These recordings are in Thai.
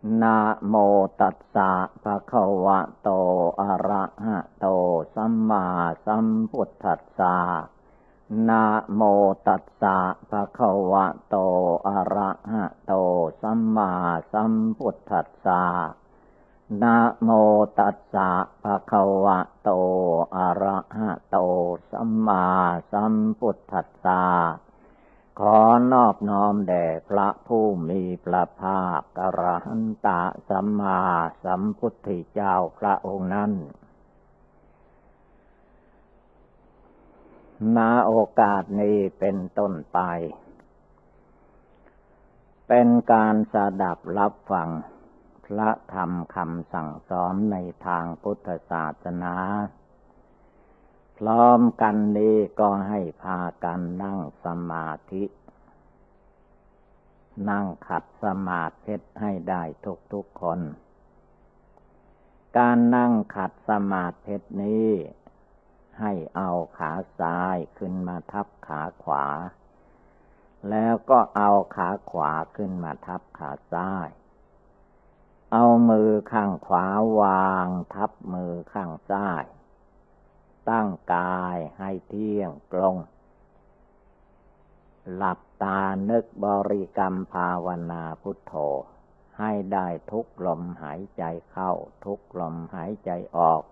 นะโมตัสสะภะคะวะโตอะระหะโตสัมมาสัมพุทธัสสะนะโมตัสสะภะคะวะโตอะระหะโตสัมมาสัมพุทธัสสะนะโมตัสสะภะคะวะโตอะระหะโตสัมมาสัมพุทธัสสะขอนอบน้อมแด่พระผู้มีพระภาคอรหันตสัมมาสัมพุทธเจ้าพระองค์นั้นณโอกาสนี้เป็นต้นไปเป็นการสดับรับฟังพระธรรมคำสั่งสอนในทางพุทธศาสนาพร้อมกันนี้ก็ให้พากันนั่งสมาธินั่งขัดสมาธิให้ได้ทุกคนการนั่งขัดสมาธินี้ให้เอาขาซ้ายขึ้นมาทับขาขวาแล้วก็เอาขาขวาขึ้นมาทับขาซ้ายเอามือข้างขวาวางทับมือข้างซ้ายตั้งกายให้เที่ยงตรงหลับตานึกบริกรรมภาวนาพุทโธให้ได้ทุกลมหายใจเข้าทุกลมหายใจออก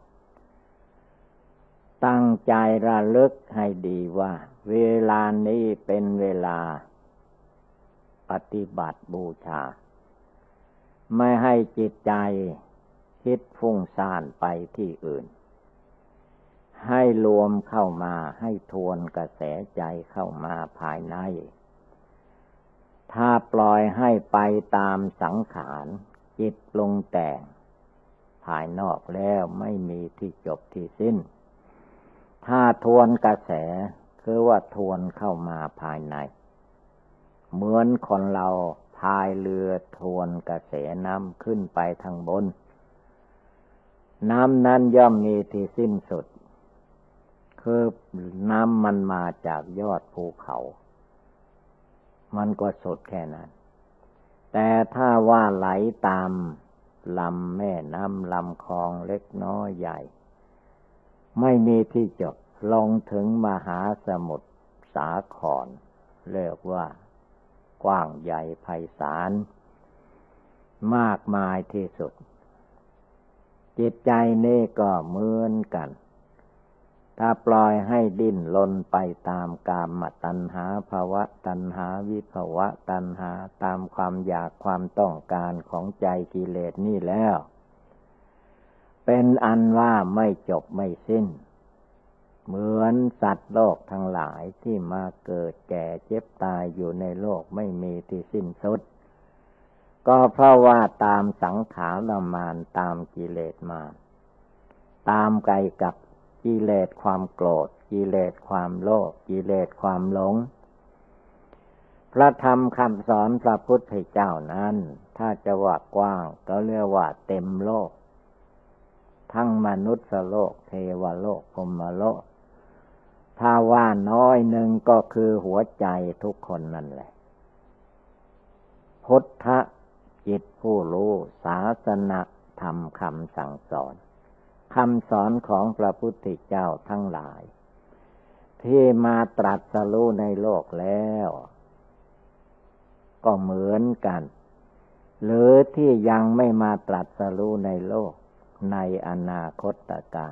ตั้งใจระลึกให้ดีว่าเวลานี้เป็นเวลาปฏิบัติบูชาไม่ให้จิตใจคิดฟุ้งซ่านไปที่อื่นให้รวมเข้ามาให้ทวนกระแสใจเข้ามาภายในถ้าปล่อยให้ไปตามสังขารจิตปรุงแต่งภายนอกแล้วไม่มีที่จบที่สิ้นถ้าทวนกระแสคือว่าทวนเข้ามาภายในเหมือนคนเราพายเรือทวนกระแสน้ำขึ้นไปทางบนน้ำนั้นย่อมมีที่สิ้นสุดคือน้ำมันมาจากยอดภูเขามันก็สุดแค่นั้นแต่ถ้าว่าไหลตามลำแม่น้ำลำคลองเล็กน้อยใหญ่ไม่มีที่จบลงถึงมหาสมุทรสาครเรียกว่ากว้างใหญ่ไพศาลมากมายที่สุดจิตใจนี่ก็เหมือนกันถ้าปล่อยให้ดิ้นรนไปตามกามตัณหาภวตัณหาวิภวตัณหาตามความอยากความต้องการของใจกิเลสนี่แล้วเป็นอันว่าไม่จบไม่สิ้นเหมือนสัตว์โลกทั้งหลายที่มาเกิดแก่เจ็บตายอยู่ในโลกไม่มีที่สิ้นสุดก็เพราะว่าตามสังขารมารตามกิเลสมาตามไกลกับกิเลสความโกรธกิเลสความโลภกิเลสความหลงพระธรรมคำสอนพระพุทธเจ้านั้นถ้าจะว่ากว้างก็เรียกว่าเต็มโลกทั้งมนุษย์โลกเทวโลกพรหมโลกถ้าว่าน้อยหนึ่งก็คือหัวใจทุกคนนั่นแหละพุทธจิตผู้รู้ศาสนาธรรมคำสั่งสอนคำสอนของพระพุทธเจ้าทั้งหลายที่มาตรัสรู้ในโลกแล้วก็เหมือนกันหรือที่ยังไม่มาตรัสรู้ในโลกในอนาคตการ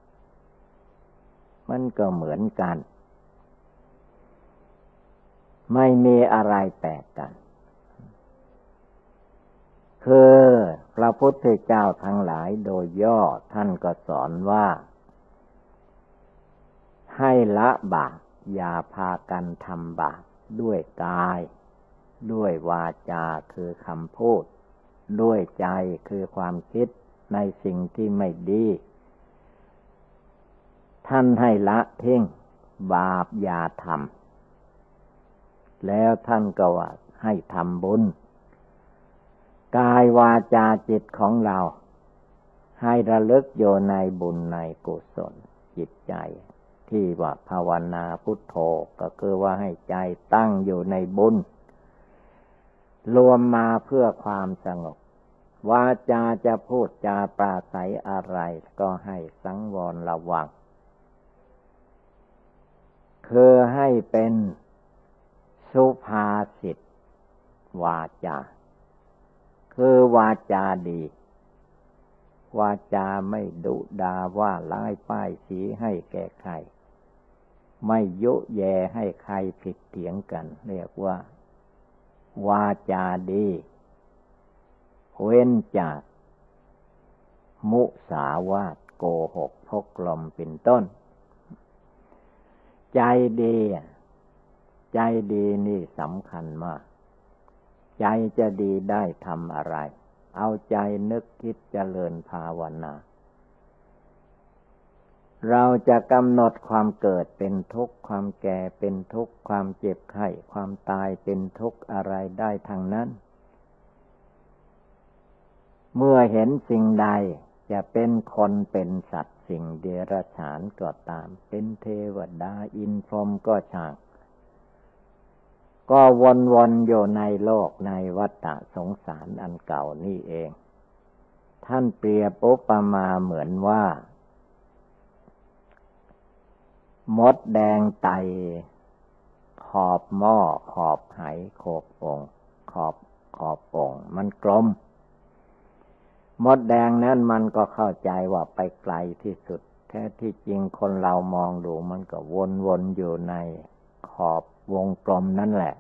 มันก็เหมือนกันไม่มีอะไรแตกกันคือพระพุทธเจ้าทั้งหลายโดยย่อท่านก็สอนว่าให้ละบาปอย่าพากันทำบาปด้วยกายด้วยวาจาคือคำพูดด้วยใจคือความคิดในสิ่งที่ไม่ดีท่านให้ละทิ้งบาปอย่าทำแล้วท่านก็ว่าให้ทำบุญกายวาจาจิตของเราให้ระลึกอยู่ในบุญในกุศลจิตใจที่ว่าภาวนาพุทโธก็คือว่าให้ใจตั้งอยู่ในบุญรวมมาเพื่อความสงบวาจาจะพูดจาปราศัยอะไรก็ให้สังวรระวังคือให้เป็นสุภาษิตวาจาคือวาจาดีวาจาไม่ดุดาว่าร้ายป้ายสีให้แก่ใครไม่ยุแยให้ใครผิดเถียงกันเรียกว่าวาจาดีเว้นจากมุสาวาทโกหกพกลมเป็นต้นใจดีใจดีนี่สำคัญมากใจจะดีได้ทำอะไรเอาใจนึกคิดเจริญภาวนาเราจะกำหนดความเกิดเป็นทุกข์ความแก่เป็นทุกข์ความเจ็บไข้ความตายเป็นทุกข์อะไรได้ทางนั้นเมื่อเห็นสิ่งใดจะเป็นคนเป็นสัตว์สิ่งเดรัจฉานก็ตามเป็นเทวดาอินทร์พรหมก็ช่างก็วนๆอยู่ในโลกในวัฏสงสารอันเก่านี่เองท่านเปรียบอุปมาเหมือนว่ามดแดงไต่ขอบหม้อขอบไหขอบองขอบองมันกลมมดแดงนั้นมันก็เข้าใจว่าไปไกลที่สุดแท้ที่จริงคนเรามองดูมันก็วนๆอยู่ในขอบวงกลมนั่นแหละ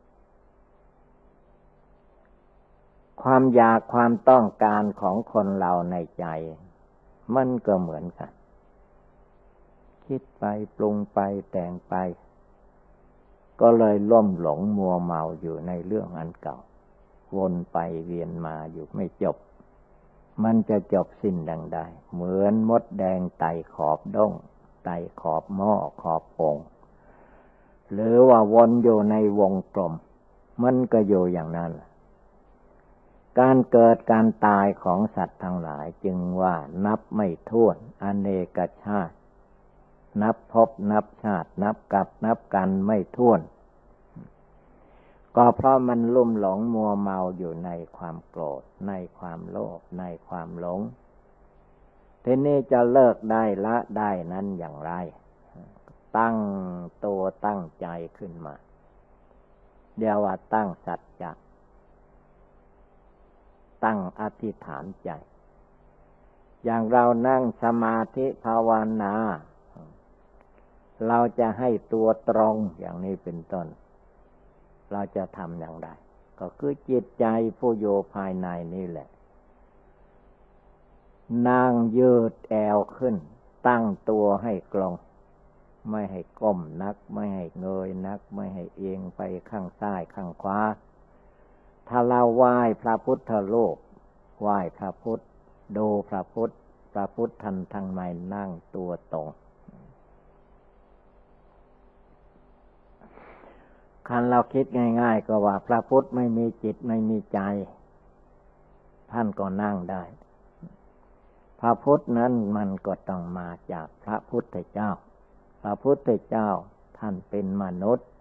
ความอยากความต้องการของคนเราในใจมันก็เหมือนกันคิดไปปรุงไปแต่งไปก็เลยล่มหลงมัวเมาอยู่ในเรื่องอันเก่าวนไปเวียนมาอยู่ไม่จบมันจะจบสิ้นดังใดเหมือนมดแดงไต่ขอบด้งไต่ขอบหม้อขอบโป่งหรือว่าวนอยู่ในวงกลมมันก็อยู่อย่างนั้นการเกิดการตายของสัตว์ทั้งหลายจึงว่านับไม่ถ้วนอเนกชาตินับพบนับชาตินับกับนับกันไม่ถ้วนก็เพราะมันลุ่มหลงมัวเมาอยู่ในความโกรธในความโลภในความหลงทีนี้จะเลิกได้ละได้นั้นอย่างไรตั้งตัวตั้งใจขึ้นมาเดี๋ยวว่าตั้งสัจจะตั้งอธิษฐานใจอย่างเรานั่งสมาธิภาวนาเราจะให้ตัวตรงอย่างนี้เป็นต้นเราจะทำอย่างไรก็คือจิตใจผู้โยภายในนี่แหละนั่งยืดแอวขึ้นตั้งตัวให้ตรงไม่ให้ก้มนักไม่ให้เงยนักไม่ให้เอียงไปข้างซ้ายข้างขวาถ้าเราไหว้พระพุทธรูปไหว้พระพุทธดูพระพุทธท่านทั้งในนั่งตัวตรงคันเราคิดง่ายๆก็ว่าพระพุทธไม่มีจิตไม่มีใจท่านก็นั่งได้พระพุทธนั้นมันก็ต้องมาจากพระพุทธเจ้าพระพุทธเจ้าท่านเป็นมนุษย์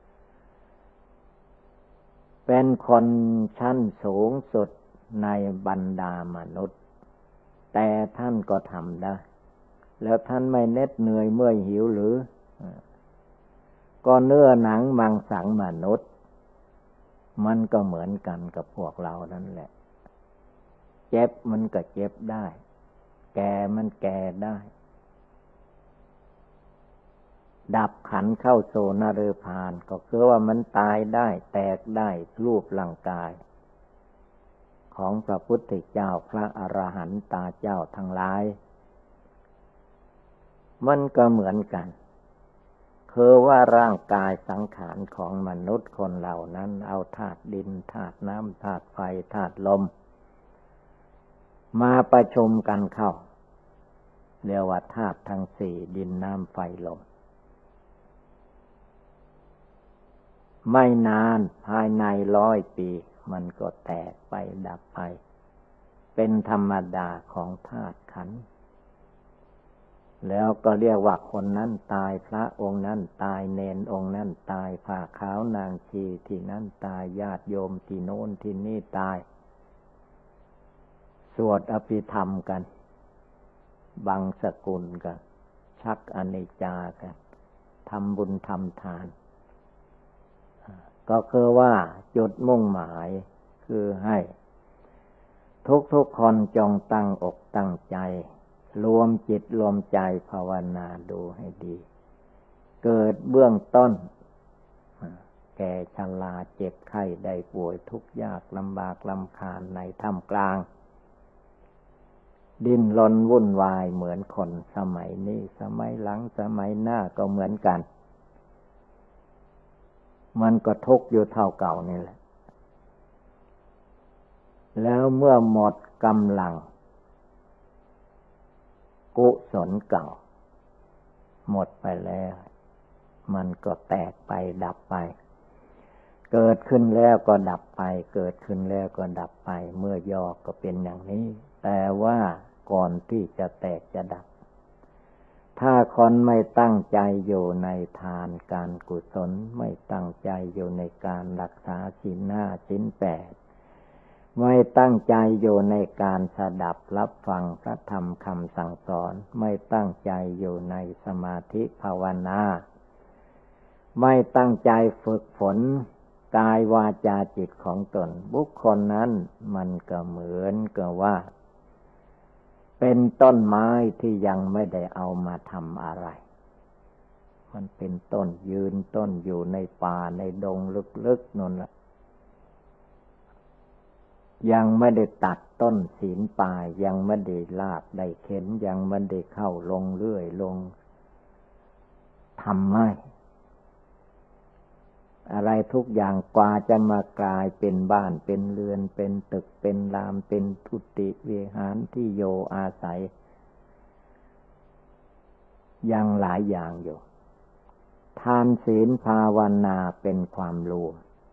เป็นคนชั้นสูงสุดในบรรดามนุษย์แต่ท่านก็ทำได้แล้วท่านไม่เหน็ดเหนื่อยเมื่อยหิวหรือก็เนื้อหนังมังสังมนุษย์มันก็เหมือนกันกับพวกเรานั่นแหละเจ็บมันก็เจ็บได้แก่มันแก่ได้ดับขันเข้าโซนฤพานก็คือว่ามันตายได้แตกได้รูปร่างกายของพระพุทธเจ้าพระอรหันตาเจ้าทั้งหลายมันก็เหมือนกันคือว่าร่างกายสังขารของมนุษย์คนเหล่านั้นเอาธาตุดินธาตุน้ำธาตุไฟธาตุลมมาประชุมกันเข้าเรียกว่าธาตุทั้งสี่ดินน้ำไฟลมไม่นานภายใน100 ปีมันก็แตกไปดับไปเป็นธรรมดาของธาตุขันธ์แล้วก็เรียกว่าคนนั้นตายพระองค์นั้นตายเณรองค์นั้นตายผ้าขาวนางชีที่นั้นตายญาติโยมที่โน้นที่นี่ตายสวดอภิธรรมกันบังสกุลกันชักอนิจจากันทำบุญทำทานก็คือว่าจุดมุ่งหมายคือให้ทุกคนจงตั้งอกตั้งใจรวมจิตรวมใจภาวนาดูให้ดีเกิดเบื้องต้นแก่ชราเจ็บไข้ได้ป่วยทุกข์ยากลำบากลำคาญในท่ามกลางดิ้นรนวุ่นวายเหมือนคนสมัยนี้สมัยหลังสมัยหน้าก็เหมือนกันมันก็ทุกข์อยู่เท่าเก่านี่แหละแล้วเมื่อหมดกำลังกุศลเก่าหมดไปแล้วมันก็แตกไปดับไปเกิดขึ้นแล้วก็ดับไปเกิดขึ้นแล้วก็ดับไปเมื่อย่อก็เป็นอย่างนี้แต่ว่าก่อนที่จะแตกจะดับถ้าคนไม่ตั้งใจอยู่ในทานการกุศลไม่ตั้งใจอยู่ในการรักษาศีลห้าศีลแปดไม่ตั้งใจอยู่ในการสดับรับฟังพระธรรมคำสั่งสอนไม่ตั้งใจอยู่ในสมาธิภาวนาไม่ตั้งใจฝึกฝนกายวาจาจิตของตนบุคคลนั้นมันก็เหมือนกับว่าเป็นต้นไม้ที่ยังไม่ได้เอามาทำอะไรมันเป็นต้นยืนต้นอยู่ในป่าในดงลึกๆนั่นแหละยังไม่ได้ตัดต้นศีลป่ายังไม่ได้ลากได้เข็นยังไม่ได้เข้าลงเรื่อยลงทำไม่อะไรทุกอย่างกว่าจะมากลายเป็นบ้านเป็นเรือนเป็นตึกเป็นรามเป็นกุฏิวิหารที่โยอาศัยยังหลายอย่างอยู่ทานศีลภาวนาเป็นความรู้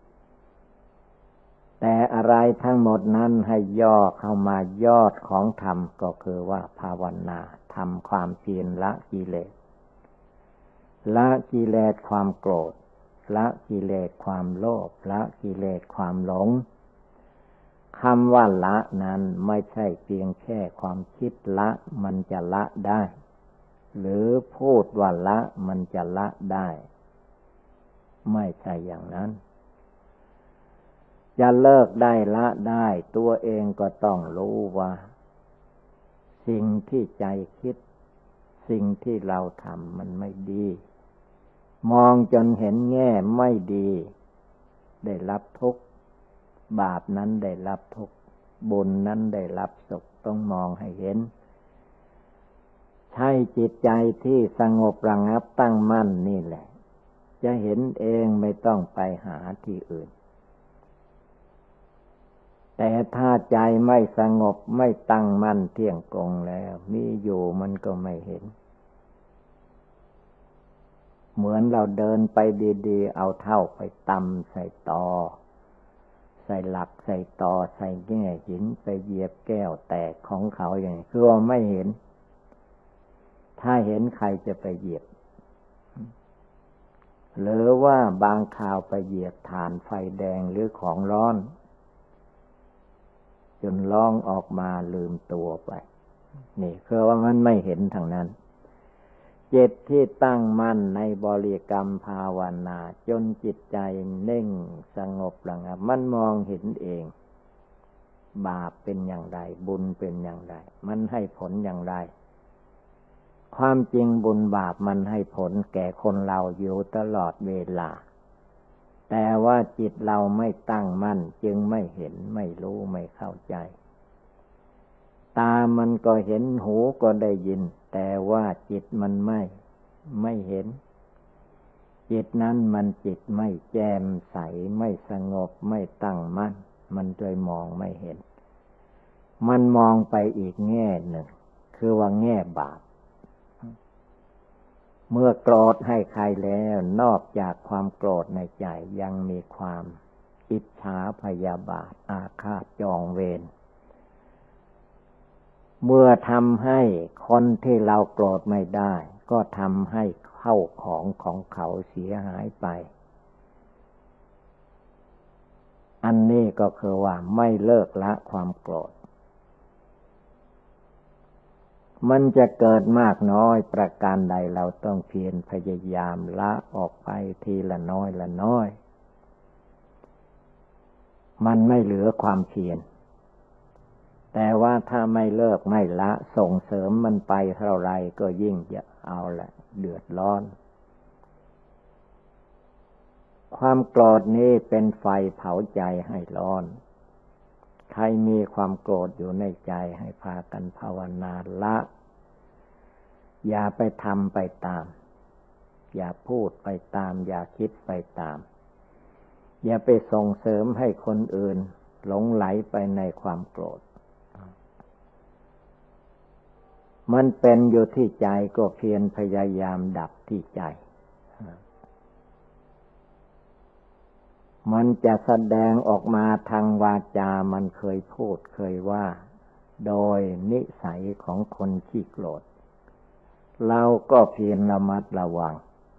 แต่อะไรทั้งหมดนั้นให้ย่อเข้ามายอดของธรรมก็คือว่าภาวนาทำความเพียรละกิเลสละกิเลสความโกรธละกิเลสความโลภละกิเลสความหลงคำว่าละนั้นไม่ใช่เพียงแค่ความคิดละมันจะละได้หรือพูดว่าละมันจะละได้ไม่ใช่อย่างนั้นจะเลิกได้ละได้ตัวเองก็ต้องรู้ว่าสิ่งที่ใจคิดสิ่งที่เราทำมันไม่ดีมองจนเห็นแง่ไม่ดีได้รับทุกข์บาปนั้นได้รับทุกข์บุญนั้นได้รับสุขต้องมองให้เห็นใช่จิตใจที่สงบระงับตั้งมั่นนี่แหละจะเห็นเองไม่ต้องไปหาที่อื่นแต่ถ้าใจไม่สงบไม่ตั้งมั่นเที่ยงตรงแล้วมีอยู่มันก็ไม่เห็นเหมือนเราเดินไปดีๆเอาเท้าไปตำใส่ตอใส่หลักใส่ตอใส่แง่หินไปเหยียบแก้วแตกของเขาอย่างนี้คือว่าไม่เห็นถ้าเห็นใครจะไปเหยียบหรือว่าบางคราวไปเหยียบถ่านไฟแดงหรือของร้อนจนร้องออกมาลืมตัวไปนี่คือว่ามันไม่เห็นทางนั้นจิตที่ตั้งมั่นในบริกรรมภาวนาจนจิตใจเน่งสงบระงับมันมองเห็นเองบาปเป็นอย่างไรบุญเป็นอย่างไรมันให้ผลอย่างไรความจริงบุญบาปมันให้ผลแก่คนเราอยู่ตลอดเวลาแต่ว่าจิตเราไม่ตั้งมั่นจึงไม่เห็นไม่รู้ไม่เข้าใจตามันก็เห็นหูก็ได้ยินแต่ว่าจิตมันไม่เห็นจิตนั้นมันจิตไม่แจ่มใสไม่สงบไม่ตั้งมั่นมันเลยมองไม่เห็นมันมองไปอีกแง่หนึ่งคือว่าแง่บาปเมื่อโกรธให้ใครแล้วนอกจากความโกรธในใจยังมีความอิจฉาพยาบาทอาฆาตจองเวรเมื่อทำให้คนที่เราโกรธไม่ได้ก็ทำให้เข้าของเขาเสียหายไปอันนี้ก็คือว่าไม่เลิกละความโกรธมันจะเกิดมากน้อยประการใดเราต้องเพียรพยายามละออกไปทีละน้อยละน้อยมันไม่เหลือความเพียรแต่ว่าถ้าไม่เลิกไม่ละส่งเสริมมันไปเท่าไรก็ยิ่งจะเอาละเดือดร้อนความโกรธนี้เป็นไฟเผาใจให้ร้อนใครมีความโกรธอยู่ในใจให้พากันภาวนาละอย่าไปทำไปตามอย่าพูดไปตามอย่าคิดไปตามอย่าไปส่งเสริมให้คนอื่นหลงไหลไปในความโกรธมันเป็นอยู่ที่ใจก็เพียรพยายามดับที่ใจมันจะแสดงออกมาทางวาจามันเคยพูดเคยว่าโดยนิสัยของคนขี้โกรธเราก็เพียรระมัดระวัง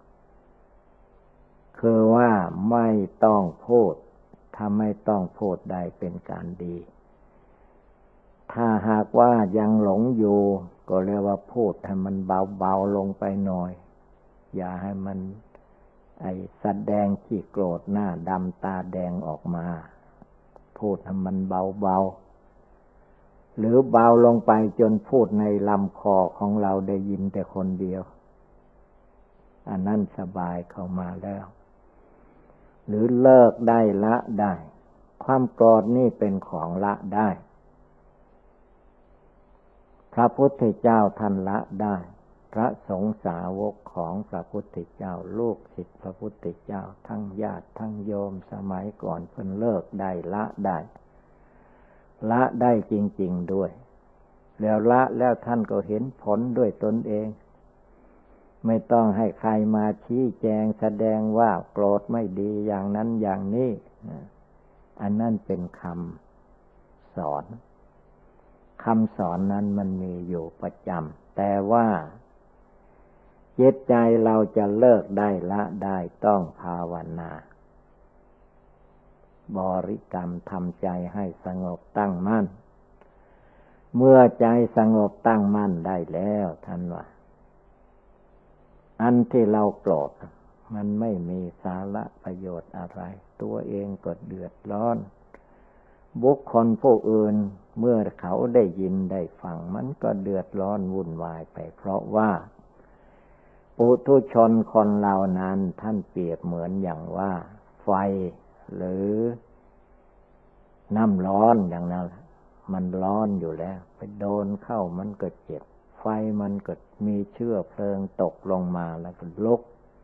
คือว่าไม่ต้องพูดถ้าไม่ต้องพูดใดเป็นการดีถ้าหากว่ายังหลงอยู่ก็เรียกว่าพูดให้มันเบาๆลงไปหน่อยอย่าให้มันแสดงขี้โกรธหน้าดำตาแดงออกมาพูดให้มันเบาๆหรือเบาลงไปจนพูดในลำคอของเราได้ยินแต่คนเดียวอันนั้นสบายเข้ามาแล้วหรือเลิกได้ละได้ความโกรธนี่เป็นของละได้พระพุทธเจ้าท่านละได้พระสงฆ์สาวกของพระพุทธเจ้าลูกศิษย์พระพุทธเจ้าทั้งญาติทั้งโยมสมัยก่อนเพิ่นเลิกได้ละได้ละได้จริงๆด้วยแล้วละแล้วท่านก็เห็นผลด้วยตนเองไม่ต้องให้ใครมาชี้แจงแสดงว่าโกรธไม่ดีอย่างนั้นอย่างนี้อันนั้นเป็นคำสอนคำสอนนั้นมันมีอยู่ประจำแต่ว่าจิตใจเราจะเลิกได้ละได้ต้องภาวนาบริกรรมทำใจให้สงบตั้งมั่นเมื่อใจสงบตั้งมั่นได้แล้วท่านว่าอันที่เราโกรธมันไม่มีสาระประโยชน์อะไรตัวเองก็เดือดร้อนบุคคลผู้อื่นเมื่อเขาได้ยินได้ฟังมันก็เดือดร้อนวุ่นวายไปเพราะว่าปุถุชนคนเหล่านั้นท่านเปรียบเหมือนอย่างว่าไฟหรือน้ำร้อนอย่างนั้นมันร้อนอยู่แล้วไปโดนเข้ามันก็เจ็บไฟมันก็มีเชื้อเพลิงตกลงมาแล้วก็ลุก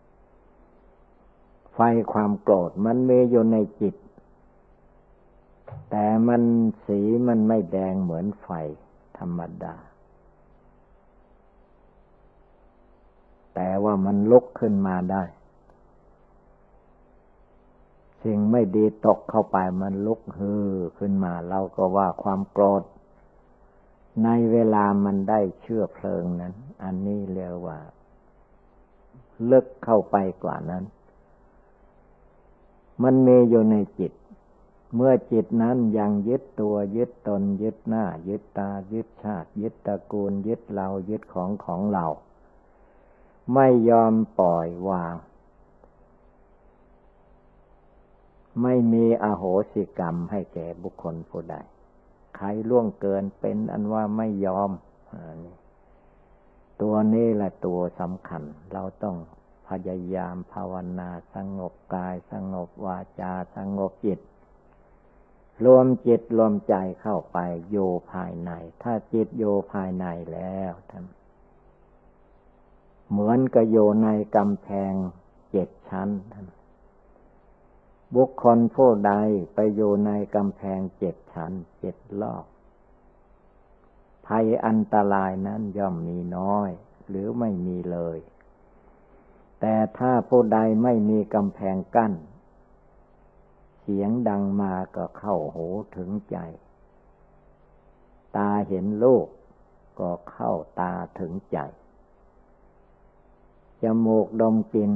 ไฟความโกรธมันมีอยู่ในจิตแต่มันสีมันไม่แดงเหมือนไฟธรรมดาแต่ว่ามันลุกขึ้นมาได้สิ่งไม่ดีตกเข้าไปมันลุกฮือขึ้นมาเราก็ว่าความโกรธในเวลามันได้เชื้อเพลิงนั้นอันนี้เรียกว่าลึกเข้าไปกว่านั้นมันมีอยู่ในจิตเมื่อจิตนั้นยังยึดตัวยึดตนยึดหน้ายึดตายึดชาติยึดตระกูลยึดเรายึดของเราไม่ยอมปล่อยวางไม่มีอโหสิกรรมให้แก่บุคคลผู้ใดใครล่วงเกินเป็นอันว่าไม่ยอมตัวนี้แหละตัวสำคัญเราต้องพยายามภาวนาสงบกายสงบวาจาสงบจิตรวมจิตรวมใจเข้าไปโยภายในถ้าจิตโยภายในแล้วท่านเหมือนกับโยในกำแพง7 ชั้นท่านบุคคลผู้ใดไปอยู่ในกำแพง7 ชั้น7 รอบภัยอันตรายนั้นย่อมมีน้อยหรือไม่มีเลยแต่ถ้าผู้ใดไม่มีกำแพงกั้นเสียงดังมาก็เข้าหูถึงใจตาเห็นรูปก็เข้าตาถึงใจจมูกดมกลิ่น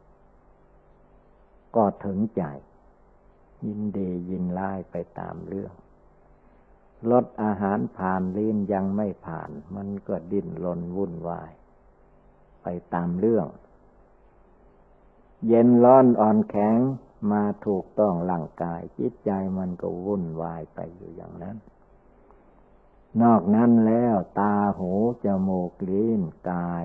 ก็ถึงใจยินดียินร้ายไปตามเรื่องรสอาหารผ่านลิ้นยังไม่ผ่านมันก็ดิ้นรนวุ่นวายไปตามเรื่องเย็นร้อนอ่อนแข็งมาถูกต้องร่างกายจิตใจมันก็วุ่นวายไปอยู่อย่างนั้นนอกนั้นแล้วตาหูจมูกลิ้นกาย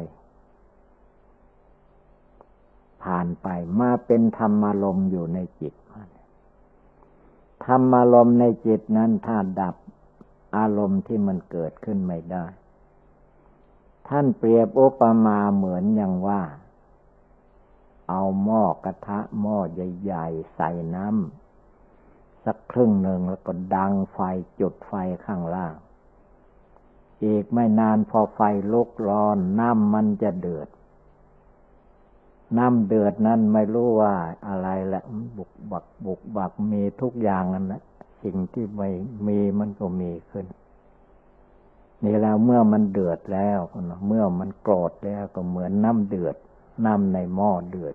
ผ่านไปมาเป็นธรรมารมณ์อยู่ในจิตธรรมารมณ์ในจิตนั้นถ้าดับอารมณ์ที่มันเกิดขึ้นไม่ได้ท่านเปรียบอุปมาเหมือนอย่างว่าเอาหม้อกระทะหม้อใหญ่ๆใส่น้ำสักครึ่งหนึ่งแล้วก็ดังไฟจุดไฟข้างล่างอีกไม่นานพอไฟลุกร้อนน้ำมันจะเดือดน้ำเดือดนั้นไม่รู้ว่าอะไรแหละบุกบักมีทุกอย่างนั่นแหละสิ่งที่ไม่มีมันก็มีขึ้นนี่แล้วเมื่อมันเดือดแล้วเมื่อมันโกรธแล้วก็เหมือนน้ำเดือดน้ำในหม้อเดือด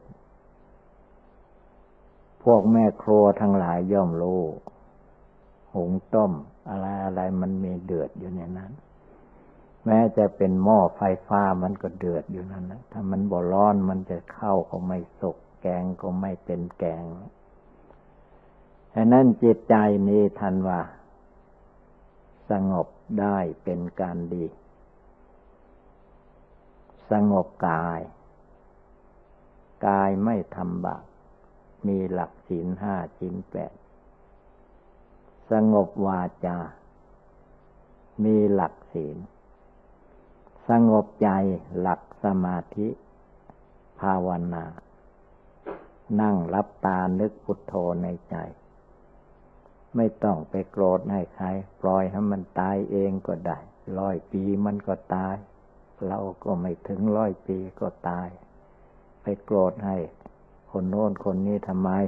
พวกแม่ครัวทั้งหลายย่อมรู้หุงต้มอะไรมันมีเดือดอยู่ในนั้นแม้จะเป็นหม้อไฟฟ้ามันก็เดือดอยู่นั่นนะถ้ามันบ่ร้อนมันจะเข้าก็ไม่สุกแกงก็ไม่เป็นแกงฉะนั้นจิตใจนี้ท่านว่าสงบได้เป็นการดีสงบกายไม่ทำบาปมีหลักศีลห้าศีลแปดสงบวาจามีหลักศีลสงบใจหลักสมาธิภาวนานั่งรับตานึกพุทโธในใจไม่ต้องไปโกรธให้ใครปล่อยให้มันตายเองก็ได้100 ปีมันก็ตายเราก็ไม่ถึง100 ปีก็ตายไปโกรธให้คนโน้นคนนี้ทำไม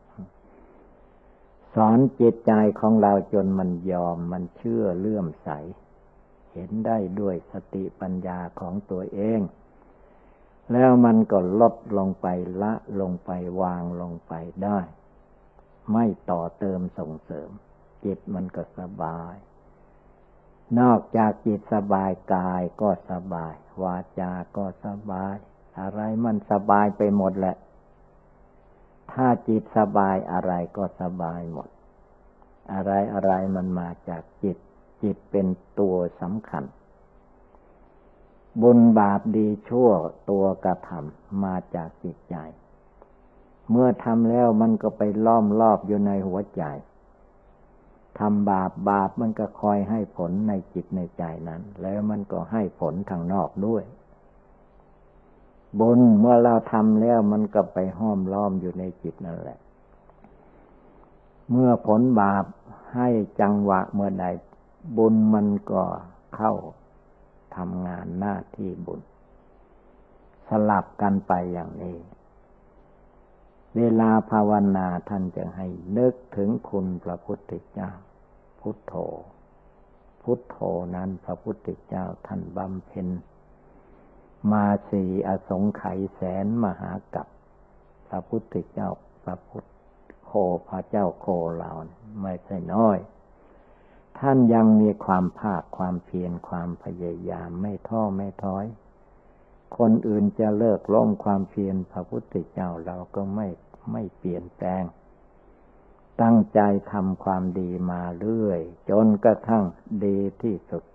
สอนจิตใจของเราจนมันยอมมันเชื่อเลื่อมใสเห็นได้ด้วยสติปัญญาของตัวเองแล้วมันก็ลดลงไปละลงไปวางลงไปได้ไม่ต่อเติมส่งเสริมจิตมันก็สบายนอกจากจิตสบายกายก็สบายวาจาก็สบายอะไรมันสบายไปหมดแหละถ้าจิตสบายอะไรก็สบายหมดอะไรมันมาจากจิตเป็นตัวสำคัญบุญบาปดีชั่วตัวกระทำมาจากจิตใจเมื่อทำแล้วมันก็ไปล้อมรอบอยู่ในหัวใจทำบาปมันก็คอยให้ผลในจิตในใจนั้นแล้วมันก็ให้ผลทางนอกด้วยบุญเมื่อเราทำแล้วมันก็ไปห้อมล้อมอยู่ในจิตนั่นแหละเมื่อผลบาปให้จังหวะเมื่อใดบุญมันก็เข้าทำงานหน้าที่บุญสลับกันไปอย่างนี้เวลาภาวนาท่านจะให้นึกถึงคุณพระพุทธเจ้าพุทโธนั้นพระพุทธเจ้าท่านบำเพ็ญมาสี่อสงไขยแสนมหากัปพระพุทธเจ้าพระพุทธโคพระเจ้าโคเราไม่ใช่น้อยท่านยังมีความภาคความเพียรความพยายามไม่ท้อไม่ถอยคนอื่นจะเลิกล้มความเพียรพระพุทธเจ้าเราก็ไม่เปลี่ยนแปลงตั้งใจทำความดีมาเรื่อยจนกระทั่งดีที่สุด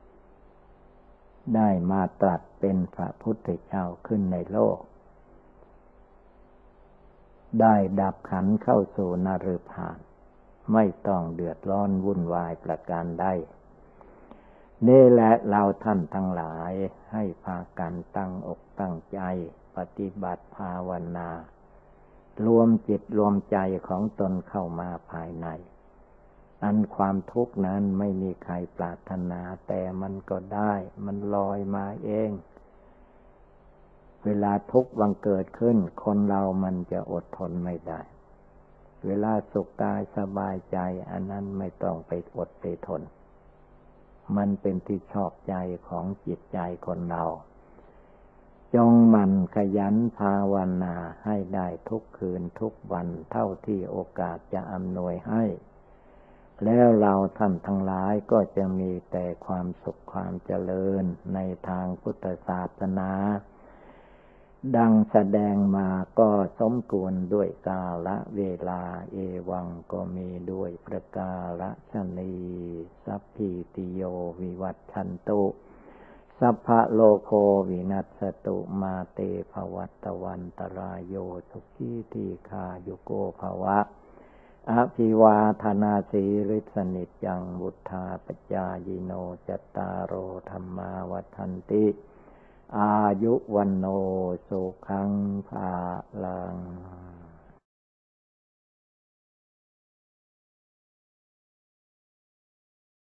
ได้มาตรัสเป็นพระพุทธเจ้าขึ้นในโลกได้ดับขันธ์เข้าสู่นฤพานไม่ต้องเดือดร้อนวุ่นวายประการใดนี่แหละเราท่านทั้งหลายให้พากันตั้งอกตั้งใจปฏิบัติภาวนารวมจิตรวมใจของตนเข้ามาภายในอันความทุกข์นั้นไม่มีใครปรารถนาแต่มันก็ได้มันลอยมาเองเวลาทุกข์บังเกิดขึ้นคนเรามันจะอดทนไม่ได้เวลาสุขกายสบายใจอันนั้นไม่ต้องไปอดไปทนมันเป็นที่ชอบใจของจิตใจคนเราจงหมั่นขยันภาวนาให้ได้ทุกคืนทุกวันเท่าที่โอกาสจะอำนวยให้แล้วเราท่านทั้งหลายก็จะมีแต่ความสุขความเจริญในทางพุทธศาสนาดังแสดงมาก็สมควรด้วยกาลเวลาเอวังก็มีด้วยประกาศนีสัพพิติโยวิวัตชันตุสัพพะโลโควินัสตุมาเตภวัตวันตรายโยสุขีทีคายุโกภวะอภิวาทนาสีริสนิจจังบุทธาปจายิโนจตตารโอธรรมาวัฏันติอายุวันโนสุขังภาลัง